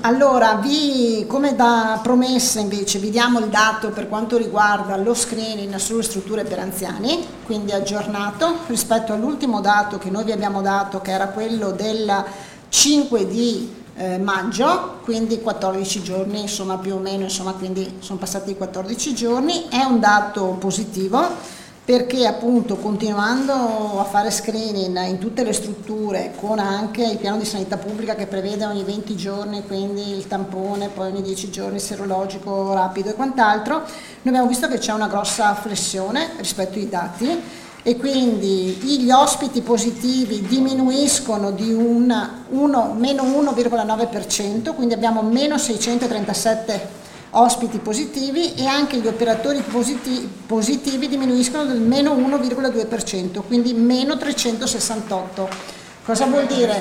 Allora, come da promessa invece vi diamo il dato per quanto riguarda lo screening sulle strutture per anziani, quindi aggiornato rispetto all'ultimo dato che noi vi abbiamo dato, che era quello del 5 di maggio, quindi 14 giorni, insomma più o meno, insomma, quindi sono passati 14 giorni, è un dato positivo. Perché appunto continuando a fare screening in tutte le strutture, con anche il piano di sanità pubblica che prevede ogni 20 giorni, quindi il tampone, poi ogni 10 giorni il serologico rapido e quant'altro, noi abbiamo visto che c'è una grossa flessione rispetto ai dati e quindi gli ospiti positivi diminuiscono di meno 1,9%, quindi abbiamo meno 637 ospiti positivi e anche gli operatori positivi diminuiscono del meno 1,2%, quindi meno 368. Cosa vuol dire?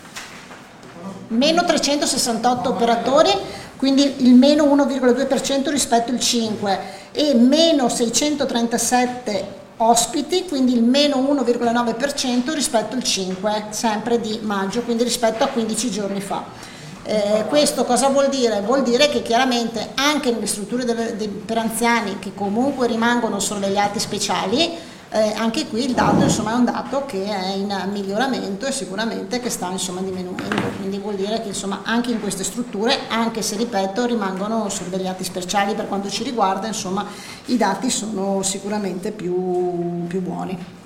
Meno 368 operatori, quindi il meno 1,2% rispetto al 5 e meno 637 ospiti, quindi il meno 1,9% rispetto al 5, sempre di maggio, quindi rispetto a 15 giorni fa. Questo cosa vuol dire? Vuol dire che chiaramente anche nelle strutture per anziani che comunque rimangono sorvegliati speciali, anche qui il dato insomma è un dato che è in miglioramento e sicuramente che sta insomma diminuendo, quindi vuol dire che insomma anche in queste strutture, anche se ripeto rimangono sorvegliati speciali per quanto ci riguarda, insomma i dati sono sicuramente più buoni.